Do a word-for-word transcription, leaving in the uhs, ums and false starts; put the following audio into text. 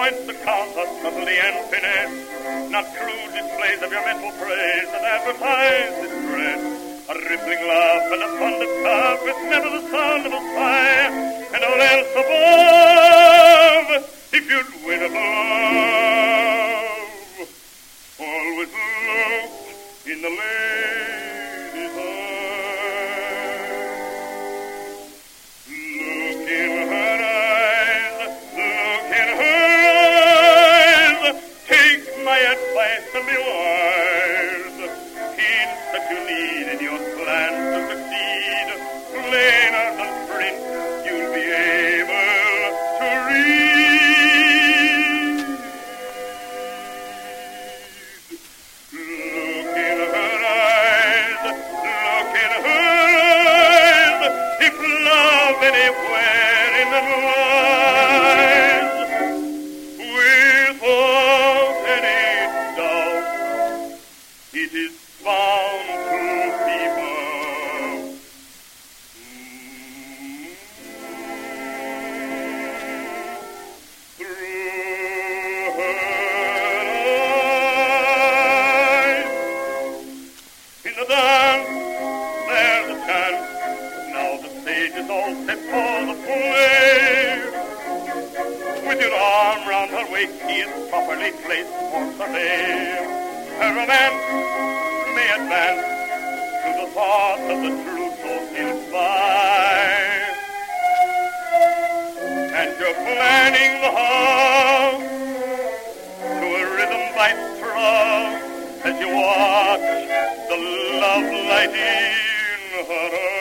points that count us subtlety and finesse, not crude displays of your mental praise that advertise this dress. A rippling laugh and a fondant cough with never the sound of a sigh, and all else above, if you'd win a love, always look in the lady's eye. Look in her eyes, look in her eyes, take my advice and be wise. Hints that you need in your plans to succeed, plainer than print, you'll be able to read. Look in her eyes, look in her eyes, if love anywhere in them lies, without any doubt, it is bound to people. Through her eyes. In the dance, there's a chance. Now the stage is all set for the play. With your arm round her waist, he is properly placed for survey. Her romance may advance to the thought of the truth so still by. And you're planning the how to a rhythm by throw as you watch the love light in her eyes.